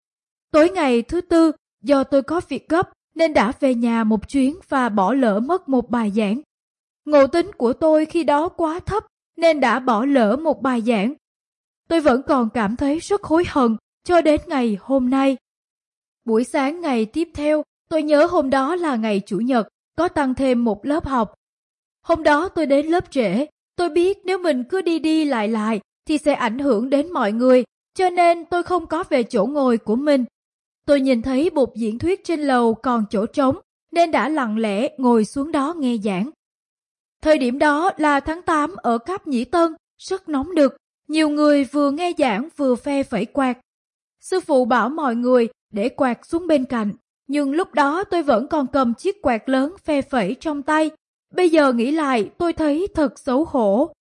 Tối ngày thứ tư, do tôi có việc gấp nên đã về nhà một chuyến và bỏ lỡ mất một bài giảng. Ngộ tính của tôi khi đó quá thấp nên đã bỏ lỡ một bài giảng. Tôi vẫn còn cảm thấy rất hối hận cho đến ngày hôm nay. Buổi sáng ngày tiếp theo, tôi nhớ hôm đó là ngày Chủ nhật, có tăng thêm một lớp học. Hôm đó tôi đến lớp trễ, tôi biết nếu mình cứ đi đi lại lại thì sẽ ảnh hưởng đến mọi người, cho nên tôi không có về chỗ ngồi của mình. Tôi nhìn thấy bục diễn thuyết trên lầu còn chỗ trống, nên đã lặng lẽ ngồi xuống đó nghe giảng. Thời điểm đó là tháng tám ở Cáp Nhĩ Tân, rất nóng nực, nhiều người vừa nghe giảng vừa phe phẩy quạt. Sư phụ bảo mọi người để quạt xuống bên cạnh, nhưng lúc đó tôi vẫn còn cầm chiếc quạt lớn phe phẩy trong tay. Bây giờ nghĩ lại tôi thấy thật xấu hổ.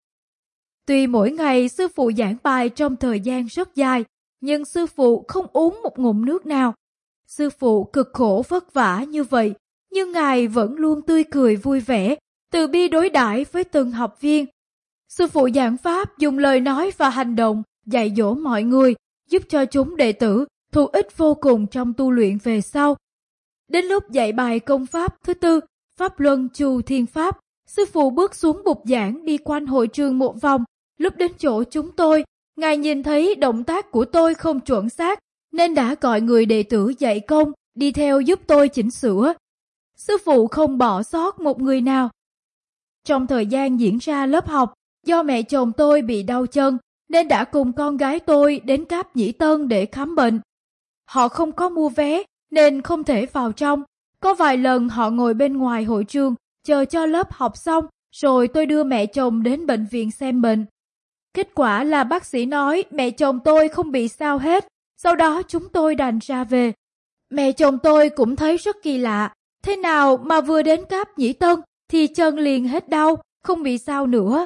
Tuy mỗi ngày sư phụ giảng bài trong thời gian rất dài, nhưng sư phụ không uống một ngụm nước nào. Sư phụ cực khổ vất vả như vậy, nhưng Ngài vẫn luôn tươi cười vui vẻ, từ bi đối đãi với từng học viên. Sư phụ giảng pháp dùng lời nói và hành động dạy dỗ mọi người, giúp cho chúng đệ tử thụ ích vô cùng trong tu luyện về sau. Đến lúc dạy bài công pháp thứ tư, Pháp Luân Chu Thiên Pháp, sư phụ bước xuống bục giảng đi quanh hội trường một vòng. Lúc đến chỗ chúng tôi, Ngài nhìn thấy động tác của tôi không chuẩn xác, nên đã gọi người đệ tử dạy công đi theo giúp tôi chỉnh sửa. Sư phụ không bỏ sót một người nào. Trong thời gian diễn ra lớp học, do mẹ chồng tôi bị đau chân, nên đã cùng con gái tôi đến Cáp Nhĩ Tân để khám bệnh. Họ không có mua vé, nên không thể vào trong. Có vài lần họ ngồi bên ngoài hội trường, chờ cho lớp học xong, rồi tôi đưa mẹ chồng đến bệnh viện xem bệnh. Kết quả là bác sĩ nói mẹ chồng tôi không bị sao hết, sau đó chúng tôi đành ra về. Mẹ chồng tôi cũng thấy rất kỳ lạ, thế nào mà vừa đến Cáp Nhĩ Tân thì chân liền hết đau, không bị sao nữa.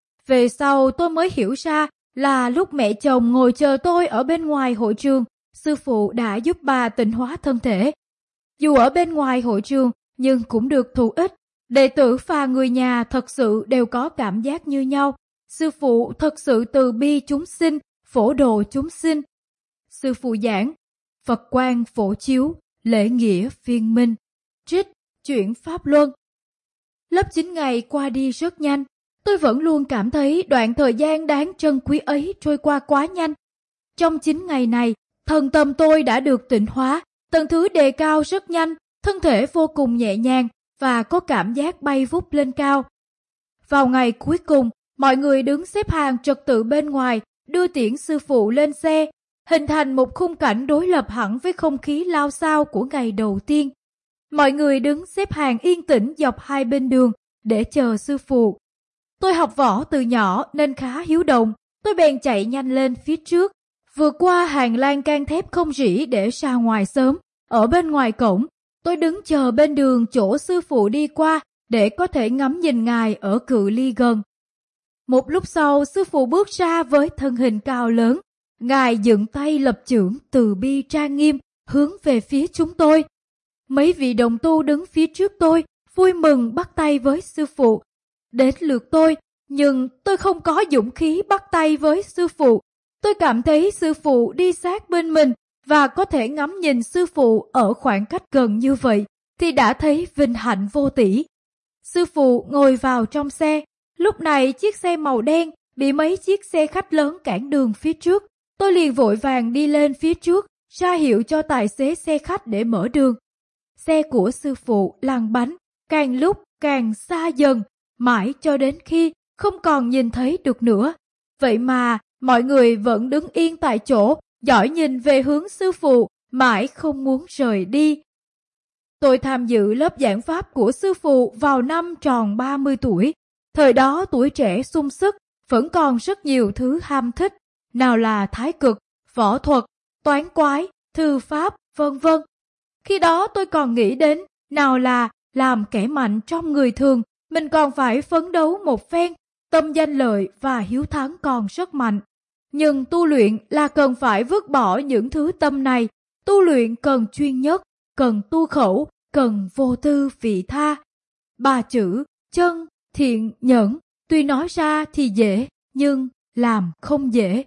Về sau tôi mới hiểu ra là lúc mẹ chồng ngồi chờ tôi ở bên ngoài hội trường, sư phụ đã giúp bà tịnh hóa thân thể. Dù ở bên ngoài hội trường nhưng cũng được thụ ích. Đệ tử và người nhà thật sự đều có cảm giác như nhau. Sư phụ thật sự từ bi chúng sinh, phổ độ chúng sinh. Sư phụ giảng, Phật quang phổ chiếu, lễ nghĩa phiên minh, trích, chuyển Pháp Luân. Lớp chín ngày qua đi rất nhanh. Tôi vẫn luôn cảm thấy đoạn thời gian đáng trân quý ấy trôi qua quá nhanh. Trong chín ngày này, thần tâm tôi đã được tịnh hóa, tầng thứ đề cao rất nhanh, thân thể vô cùng nhẹ nhàng và có cảm giác bay vút lên cao. Vào ngày cuối cùng, mọi người đứng xếp hàng trật tự bên ngoài, đưa tiễn sư phụ lên xe, hình thành một khung cảnh đối lập hẳn với không khí lao xao của ngày đầu tiên. Mọi người đứng xếp hàng yên tĩnh dọc hai bên đường để chờ sư phụ. Tôi học võ từ nhỏ nên khá hiếu động, tôi bèn chạy nhanh lên phía trước, vượt qua hàng lan can thép không rỉ để ra ngoài sớm. Ở bên ngoài cổng, tôi đứng chờ bên đường chỗ sư phụ đi qua để có thể ngắm nhìn Ngài ở cự ly gần. Một lúc sau, sư phụ bước ra với thân hình cao lớn. Ngài dựng tay lập chưởng từ bi trang nghiêm hướng về phía chúng tôi. Mấy vị đồng tu đứng phía trước tôi vui mừng bắt tay với sư phụ. Đến lượt tôi, nhưng tôi không có dũng khí bắt tay với sư phụ. Tôi cảm thấy sư phụ đi sát bên mình và có thể ngắm nhìn sư phụ ở khoảng cách gần như vậy thì đã thấy vinh hạnh vô tỷ. sư phụ ngồi vào trong xe. Lúc này chiếc xe màu đen bị mấy chiếc xe khách lớn cản đường phía trước. Tôi liền vội vàng đi lên phía trước, ra hiệu cho tài xế xe khách để mở đường. Xe của sư phụ lăn bánh, càng lúc càng xa dần, mãi cho đến khi không còn nhìn thấy được nữa. Vậy mà mọi người vẫn đứng yên tại chỗ, dõi nhìn về hướng sư phụ, mãi không muốn rời đi. Tôi tham dự lớp giảng pháp của sư phụ vào năm tròn ba mươi tuổi. Thời đó tuổi trẻ sung sức, vẫn còn rất nhiều thứ ham thích, nào là thái cực, võ thuật, toán quái, thư pháp, vân vân. Khi đó tôi còn nghĩ đến, nào là làm kẻ mạnh trong người thường, mình còn phải phấn đấu một phen, tâm danh lợi và hiếu thắng còn rất mạnh. Nhưng tu luyện là cần phải vứt bỏ những thứ tâm này, tu luyện cần chuyên nhất, cần tu khẩu, cần vô tư vị tha. Ba chữ chân, thiện, nhẫn, tuy nói ra thì dễ, nhưng làm không dễ.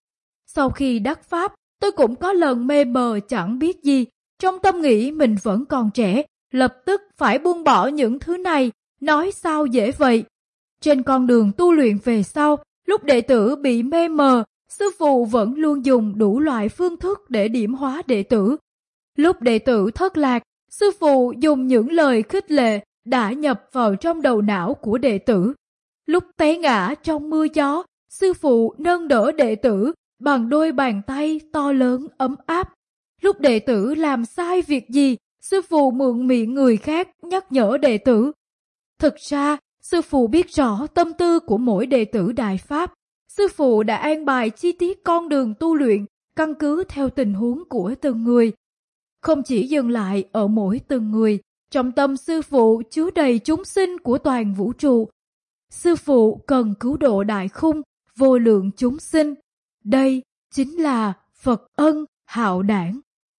Sau khi đắc pháp, tôi cũng có lần mê mờ chẳng biết gì, trong tâm nghĩ mình vẫn còn trẻ, lập tức phải buông bỏ những thứ này, nói sao dễ vậy. Trên con đường tu luyện về sau, lúc đệ tử bị mê mờ, sư phụ vẫn luôn dùng đủ loại phương thức để điểm hóa đệ tử. Lúc đệ tử thất lạc, sư phụ dùng những lời khích lệ đã nhập vào trong đầu não của đệ tử. Lúc té ngã trong mưa gió, sư phụ nâng đỡ đệ tử bằng đôi bàn tay to lớn ấm áp. Lúc đệ tử làm sai việc gì, sư phụ mượn miệng người khác nhắc nhở đệ tử. Thực ra, sư phụ biết rõ tâm tư của mỗi đệ tử Đại Pháp. Sư phụ đã an bài chi tiết con đường tu luyện căn cứ theo tình huống của từng người. Không chỉ dừng lại ở mỗi từng người, trong tâm sư phụ chứa đầy chúng sinh của toàn vũ trụ. Sư phụ cần cứu độ đại khung, vô lượng chúng sinh. Đây chính là Phật ân hạo đảng.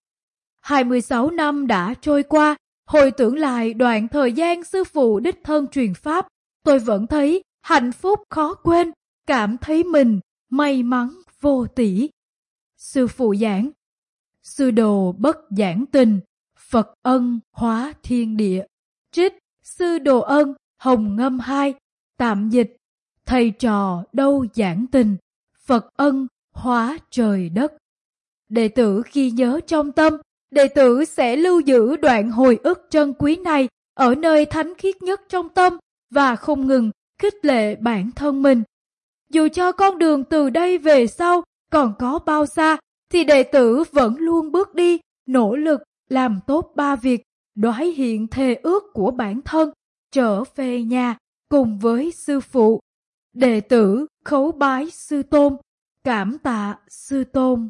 hai mươi sáu năm đã trôi qua, hồi tưởng lại đoạn thời gian sư phụ đích thân truyền pháp, tôi vẫn thấy hạnh phúc khó quên, cảm thấy mình may mắn vô tỷ. Sư phụ giảng, sư đồ bất giảng tình, Phật ân hóa thiên địa. Trích sư đồ ân, Hồng Ngâm hai, tạm dịch, thầy trò đâu giảng tình, Phật ân hóa trời đất. Đệ tử khi nhớ trong tâm, đệ tử sẽ lưu giữ đoạn hồi ức trân quý này ở nơi thánh khiết nhất trong tâm và không ngừng khích lệ bản thân mình. Dù cho con đường từ đây về sau còn có bao xa, thì đệ tử vẫn luôn bước đi, nỗ lực làm tốt ba việc, đoái hiện thề ước của bản thân, trở về nhà cùng với sư phụ. Đệ tử khấu bái sư tôn, cảm tạ sư tôn.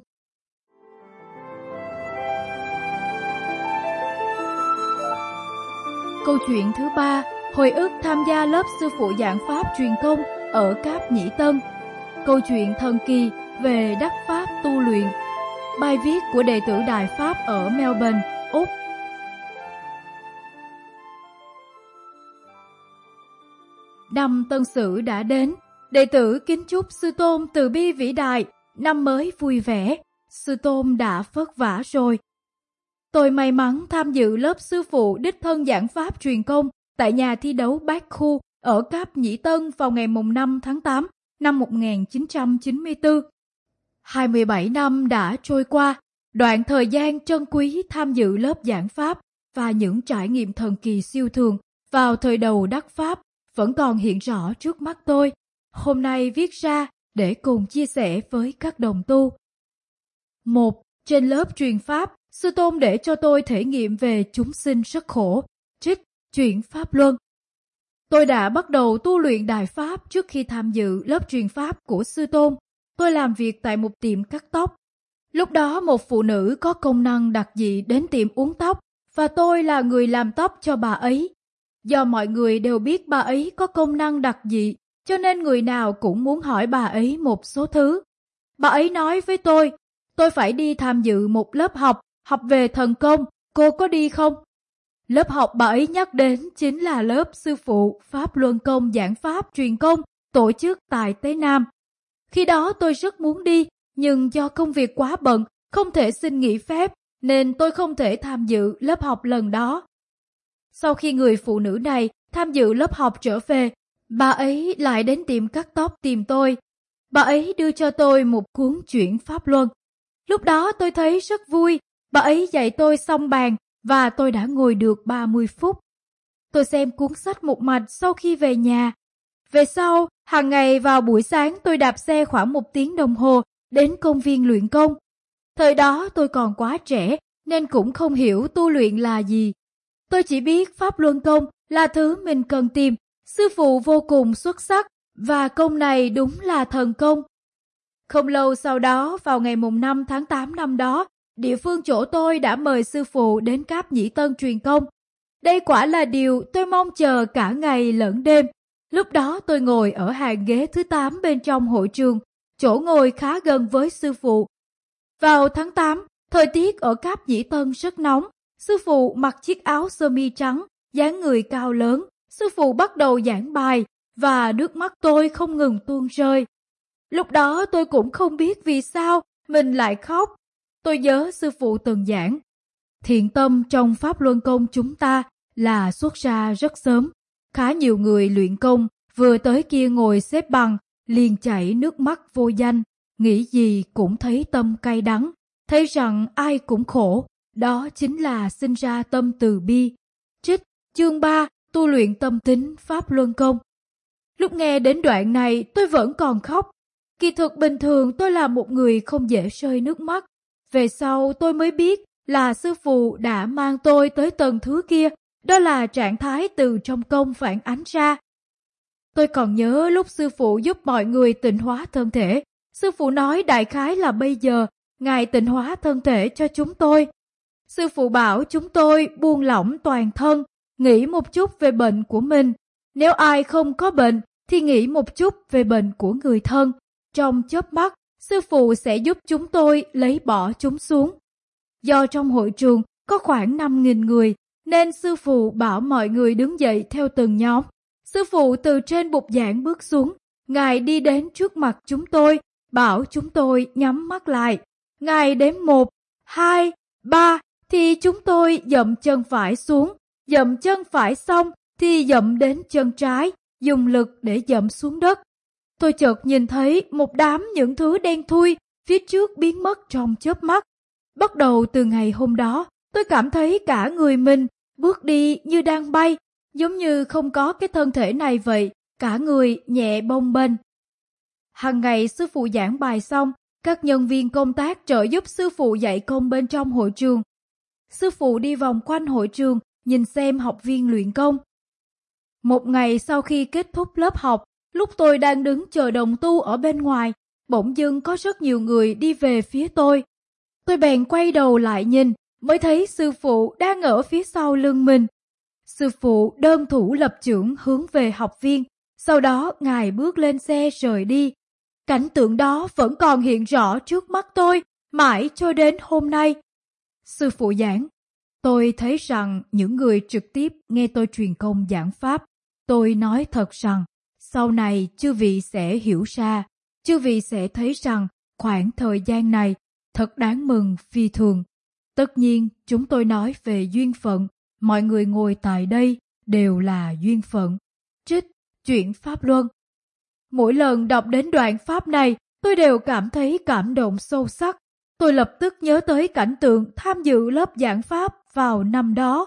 Câu chuyện thứ ba, hồi ức tham gia lớp sư phụ giảng pháp truyền công ở Cáp Nhĩ Tân. Câu chuyện thần kỳ về đắc pháp tu luyện. Bài viết của đệ tử Đại Pháp ở Melbourne, Úc. Năm Tân Sửu đã đến, đệ tử kính chúc sư tôn từ bi vĩ đại, năm mới vui vẻ. Sư tôn đã vất vả rồi. Tôi may mắn tham dự lớp sư phụ đích thân giảng pháp truyền công tại nhà thi đấu Bác Khu ở Cáp Nhĩ Tân vào ngày mùng năm tháng tám năm một nghìn chín trăm chín mươi tư. hai mươi bảy năm đã trôi qua, đoạn thời gian trân quý tham dự lớp giảng pháp và những trải nghiệm thần kỳ siêu thường vào thời đầu đắc pháp vẫn còn hiện rõ trước mắt tôi. Hôm nay viết ra để cùng chia sẻ với các đồng tu. Một. Trên lớp truyền pháp, sư tôn để cho tôi thể nghiệm về chúng sinh rất khổ. Trích Chuyển Pháp Luân. Tôi đã bắt đầu tu luyện Đại Pháp trước khi tham dự lớp truyền pháp của sư tôn. Tôi làm việc tại một tiệm cắt tóc. Lúc đó một phụ nữ có công năng đặc dị đến tiệm uốn tóc và tôi là người làm tóc cho bà ấy. Do mọi người đều biết bà ấy có công năng đặc dị, cho nên người nào cũng muốn hỏi bà ấy một số thứ. Bà ấy nói với tôi, tôi phải đi tham dự một lớp học, học về thần công, cô có đi không? Lớp học bà ấy nhắc đến chính là lớp sư phụ Pháp Luân Công giảng pháp truyền công tổ chức tại Tế Nam. Khi đó tôi rất muốn đi, nhưng do công việc quá bận, không thể xin nghỉ phép, nên tôi không thể tham dự lớp học lần đó. Sau khi người phụ nữ này tham dự lớp học trở về, bà ấy lại đến tiệm cắt tóc tìm tôi. Bà ấy đưa cho tôi một cuốn Chuyển Pháp Luân. Lúc đó tôi thấy rất vui, bà ấy dạy tôi xong bàn và tôi đã ngồi được ba mươi phút. Tôi xem cuốn sách một mạch sau khi về nhà. Về sau, hàng ngày vào buổi sáng tôi đạp xe khoảng một tiếng đồng hồ đến công viên luyện công. Thời đó tôi còn quá trẻ nên cũng không hiểu tu luyện là gì. Tôi chỉ biết Pháp Luân Công là thứ mình cần tìm. Sư phụ vô cùng xuất sắc và công này đúng là thần công. Không lâu sau đó, vào ngày mùng năm tháng tám năm đó, địa phương chỗ tôi đã mời sư phụ đến Cáp Nhĩ Tân truyền công. Đây quả là điều tôi mong chờ cả ngày lẫn đêm. Lúc đó tôi ngồi ở hàng ghế thứ tám bên trong hội trường, chỗ ngồi khá gần với sư phụ. Vào tháng tám, thời tiết ở Cáp Nhĩ Tân rất nóng. Sư phụ mặc chiếc áo sơ mi trắng, dáng người cao lớn. Sư phụ bắt đầu giảng bài và nước mắt tôi không ngừng tuôn rơi. Lúc đó tôi cũng không biết vì sao mình lại khóc. Tôi nhớ sư phụ từng giảng, thiện tâm trong Pháp Luân Công chúng ta là xuất ra rất sớm. Khá nhiều người luyện công vừa tới kia ngồi xếp bằng, liền chảy nước mắt vô danh, nghĩ gì cũng thấy tâm cay đắng, thấy rằng ai cũng khổ, đó chính là sinh ra tâm từ bi. Trích chương ba, tu luyện tâm tính Pháp Luân Công. Lúc nghe đến đoạn này tôi vẫn còn khóc. Kỳ thực bình thường tôi là một người không dễ rơi nước mắt. Về sau tôi mới biết là sư phụ đã mang tôi tới tầng thứ kia, đó là trạng thái từ trong công phản ánh ra. Tôi còn nhớ lúc sư phụ giúp mọi người tịnh hóa thân thể, sư phụ nói đại khái là bây giờ Ngài tịnh hóa thân thể cho chúng tôi. Sư phụ bảo chúng tôi buông lỏng toàn thân, nghĩ một chút về bệnh của mình. Nếu ai không có bệnh thì nghĩ một chút về bệnh của người thân. Trong chớp mắt, sư phụ sẽ giúp chúng tôi lấy bỏ chúng xuống. Do trong hội trường có khoảng năm nghìn người, nên sư phụ bảo mọi người đứng dậy theo từng nhóm. Sư phụ từ trên bục giảng bước xuống, Ngài đi đến trước mặt chúng tôi, bảo chúng tôi nhắm mắt lại. Ngài đếm một, hai, ba, thì chúng tôi dậm chân phải xuống. Dậm chân phải xong thì dậm đến chân trái, dùng lực để dậm xuống đất. Tôi chợt nhìn thấy một đám những thứ đen thui phía trước biến mất trong chớp mắt. Bắt đầu từ ngày hôm đó, tôi cảm thấy cả người mình bước đi như đang bay, giống như không có cái thân thể này vậy, cả người nhẹ bông bềnh. Hàng ngày sư phụ giảng bài xong, các nhân viên công tác trợ giúp sư phụ dạy công bên trong hội trường. Sư phụ đi vòng quanh hội trường, nhìn xem học viên luyện công. Một ngày sau khi kết thúc lớp học, lúc tôi đang đứng chờ đồng tu ở bên ngoài, bỗng dưng có rất nhiều người đi về phía tôi. Tôi bèn quay đầu lại nhìn, mới thấy sư phụ đang ở phía sau lưng mình. Sư phụ đơn thủ lập chưởng hướng về học viên, sau đó Ngài bước lên xe rời đi. Cảnh tượng đó vẫn còn hiện rõ trước mắt tôi, mãi cho đến hôm nay. Sư phụ giảng, tôi thấy rằng những người trực tiếp nghe tôi truyền công giảng pháp, tôi nói thật rằng, sau này chư vị sẽ hiểu ra, chư vị sẽ thấy rằng khoảng thời gian này thật đáng mừng phi thường. Tất nhiên, chúng tôi nói về duyên phận, mọi người ngồi tại đây đều là duyên phận. Trích Chuyển Pháp Luân. Mỗi lần đọc đến đoạn pháp này, tôi đều cảm thấy cảm động sâu sắc. Tôi lập tức nhớ tới cảnh tượng tham dự lớp giảng pháp vào năm đó.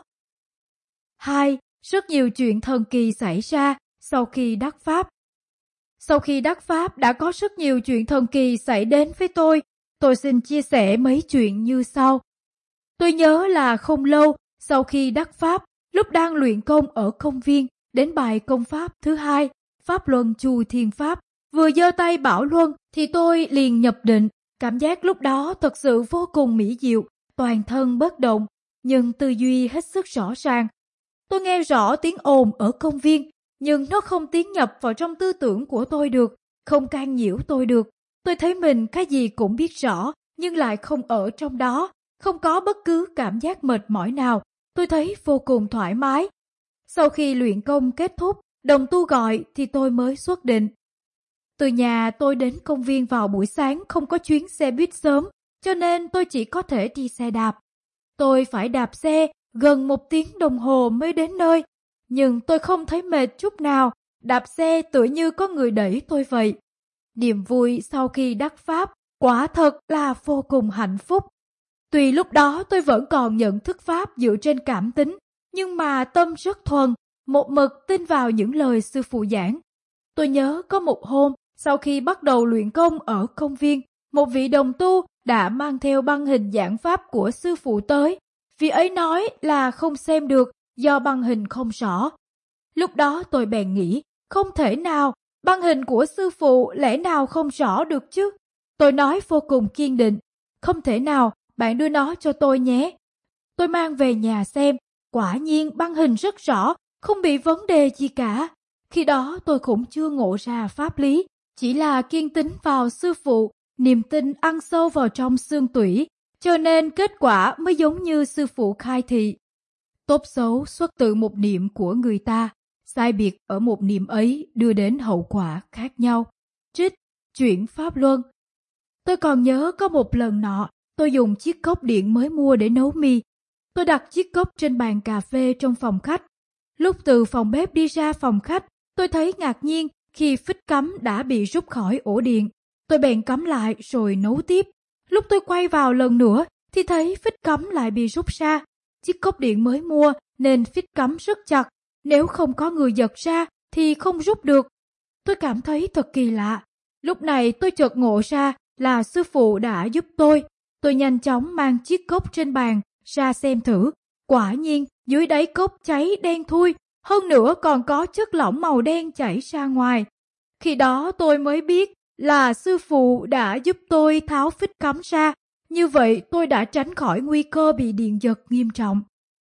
Hai, rất nhiều chuyện thần kỳ xảy ra sau khi đắc pháp. Sau khi đắc pháp đã có rất nhiều chuyện thần kỳ xảy đến với tôi. Tôi xin chia sẻ mấy chuyện như sau. Tôi nhớ là không lâu sau khi đắc pháp, lúc đang luyện công ở công viên, đến bài công pháp thứ hai, Pháp Luân Chu Thiên Pháp, vừa giơ tay bảo luân thì tôi liền nhập định. Cảm giác lúc đó thật sự vô cùng mỹ diệu, toàn thân bất động, nhưng tư duy hết sức rõ ràng. Tôi nghe rõ tiếng ồn ở công viên, nhưng nó không tiến nhập vào trong tư tưởng của tôi được, không can nhiễu tôi được. Tôi thấy mình cái gì cũng biết rõ, nhưng lại không ở trong đó, không có bất cứ cảm giác mệt mỏi nào. Tôi thấy vô cùng thoải mái. Sau khi luyện công kết thúc, đồng tu gọi thì tôi mới xuất định. Từ nhà tôi đến công viên vào buổi sáng không có chuyến xe buýt sớm, cho nên tôi chỉ có thể đi xe đạp. Tôi phải đạp xe gần một tiếng đồng hồ mới đến nơi. Nhưng tôi không thấy mệt chút nào, đạp xe tựa như có người đẩy tôi vậy. Niềm vui sau khi đắc pháp quả thật là vô cùng hạnh phúc. Tuy lúc đó tôi vẫn còn nhận thức pháp dựa trên cảm tính, nhưng mà tâm rất thuần, một mực tin vào những lời sư phụ giảng. Tôi nhớ có một hôm, sau khi bắt đầu luyện công ở công viên, một vị đồng tu đã mang theo băng hình giảng pháp của sư phụ tới. Vị ấy nói là không xem được do băng hình không rõ. Lúc đó tôi bèn nghĩ, không thể nào, băng hình của sư phụ lẽ nào không rõ được chứ? Tôi nói vô cùng kiên định, không thể nào, bạn đưa nó cho tôi nhé. Tôi mang về nhà xem, quả nhiên băng hình rất rõ, không bị vấn đề gì cả. Khi đó tôi cũng chưa ngộ ra pháp lý, chỉ là kiên tín vào sư phụ, niềm tin ăn sâu vào trong xương tủy, cho nên kết quả mới giống như sư phụ khai thị. Tốt xấu xuất từ một niệm của người ta, sai biệt ở một niệm ấy đưa đến hậu quả khác nhau. Trích, chuyển pháp luân. Tôi còn nhớ có một lần nọ, tôi dùng chiếc cốc điện mới mua để nấu mì. Tôi đặt chiếc cốc trên bàn cà phê trong phòng khách. Lúc từ phòng bếp đi ra phòng khách, tôi thấy ngạc nhiên khi phích cắm đã bị rút khỏi ổ điện. Tôi bèn cắm lại rồi nấu tiếp. Lúc tôi quay vào lần nữa thì thấy phích cắm lại bị rút ra. Chiếc cốc điện mới mua nên phích cắm rất chặt. Nếu không có người giật ra thì không rút được. Tôi cảm thấy thật kỳ lạ. Lúc này tôi chợt ngộ ra là sư phụ đã giúp tôi. Tôi nhanh chóng mang chiếc cốc trên bàn ra xem thử. Quả nhiên dưới đáy cốc cháy đen thui, hơn nữa còn có chất lỏng màu đen chảy ra ngoài. Khi đó tôi mới biết là sư phụ đã giúp tôi tháo phích cắm ra. Như vậy tôi đã tránh khỏi nguy cơ bị điện giật nghiêm trọng.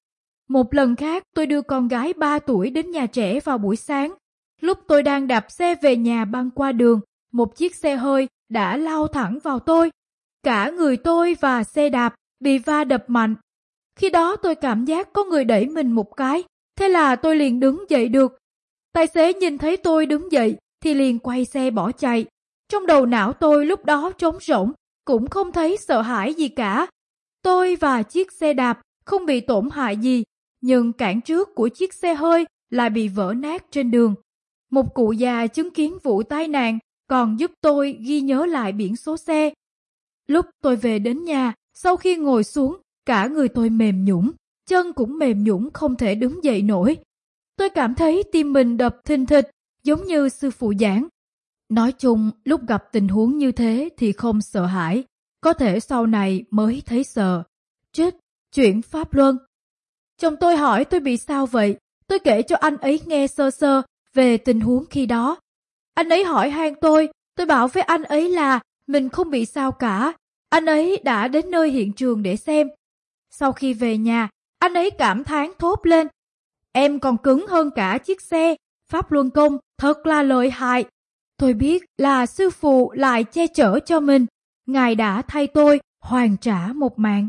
Một lần khác tôi đưa con gái ba tuổi đến nhà trẻ vào buổi sáng. Lúc tôi đang đạp xe về nhà băng qua đường, một chiếc xe hơi đã lao thẳng vào tôi. Cả người tôi và xe đạp bị va đập mạnh. Khi đó tôi cảm giác có người đẩy mình một cái, thế là tôi liền đứng dậy được. Tài xế nhìn thấy tôi đứng dậy thì liền quay xe bỏ chạy. Trong đầu não tôi lúc đó trống rỗng, cũng không thấy sợ hãi gì cả. Tôi và chiếc xe đạp không bị tổn hại gì, nhưng cản trước của chiếc xe hơi lại bị vỡ nát trên đường. Một cụ già chứng kiến vụ tai nạn còn giúp tôi ghi nhớ lại biển số xe. Lúc tôi về đến nhà, sau khi ngồi xuống, cả người tôi mềm nhũn, chân cũng mềm nhũn không thể đứng dậy nổi. Tôi cảm thấy tim mình đập thình thịch, giống như sư phụ giảng. Nói chung, lúc gặp tình huống như thế thì không sợ hãi, có thể sau này mới thấy sợ. Trích, chuyển pháp luân. Chồng tôi hỏi tôi bị sao vậy, tôi kể cho anh ấy nghe sơ sơ về tình huống khi đó. Anh ấy hỏi han tôi, tôi bảo với anh ấy là mình không bị sao cả. Anh ấy đã đến nơi hiện trường để xem. Sau khi về nhà, anh ấy cảm thán thốt lên. Em còn cứng hơn cả chiếc xe, pháp luân công thật là lợi hại. Tôi biết là sư phụ lại che chở cho mình. Ngài đã thay tôi hoàn trả một mạng.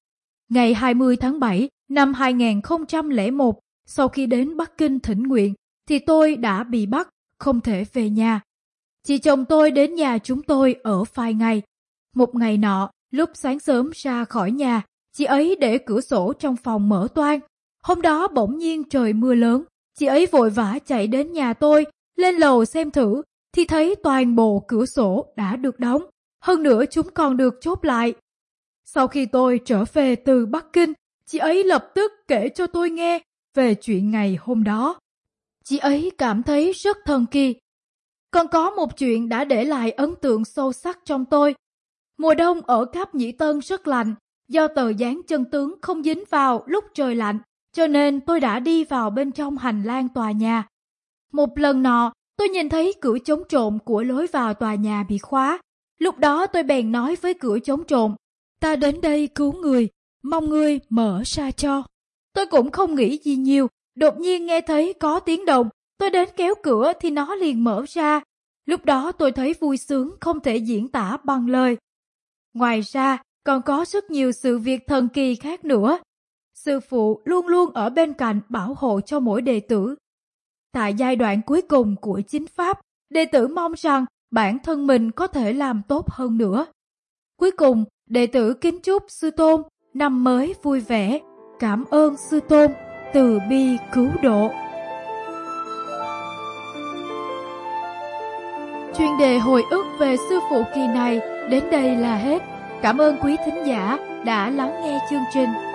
Ngày hai mươi tháng bảy năm hai nghìn không trăm lẻ một, sau khi đến Bắc Kinh thỉnh nguyện, thì tôi đã bị bắt, không thể về nhà. Chị chồng tôi đến nhà chúng tôi ở vài ngày. Một ngày nọ, lúc sáng sớm ra khỏi nhà, chị ấy để cửa sổ trong phòng mở toang. Hôm đó bỗng nhiên trời mưa lớn, chị ấy vội vã chạy đến nhà tôi, lên lầu xem thử, thì thấy toàn bộ cửa sổ đã được đóng, hơn nữa chúng còn được chốt lại. Sau khi tôi trở về từ Bắc Kinh, chị ấy lập tức kể cho tôi nghe về chuyện ngày hôm đó. Chị ấy cảm thấy rất thần kỳ. Còn có một chuyện đã để lại ấn tượng sâu sắc trong tôi. Mùa đông ở Cáp Nhĩ Tân rất lạnh, do tờ dáng chân tướng không dính vào lúc trời lạnh, cho nên tôi đã đi vào bên trong hành lang tòa nhà. Một lần nọ, tôi nhìn thấy cửa chống trộm của lối vào tòa nhà bị khóa. Lúc đó tôi bèn nói với cửa chống trộm, ta đến đây cứu người, mong ngươi mở ra cho. Tôi cũng không nghĩ gì nhiều, đột nhiên nghe thấy có tiếng động, tôi đến kéo cửa thì nó liền mở ra. Lúc đó tôi thấy vui sướng không thể diễn tả bằng lời. Ngoài ra, còn có rất nhiều sự việc thần kỳ khác nữa. Sư phụ luôn luôn ở bên cạnh bảo hộ cho mỗi đệ tử. Tại giai đoạn cuối cùng của chính pháp, đệ tử mong rằng bản thân mình có thể làm tốt hơn nữa. Cuối cùng, đệ tử kính chúc sư tôn năm mới vui vẻ, cảm ơn sư tôn, từ bi cứu độ. chuyên đề hồi ức về sư phụ kỳ này đến đây là hết. Cảm ơn quý thính giả đã lắng nghe chương trình.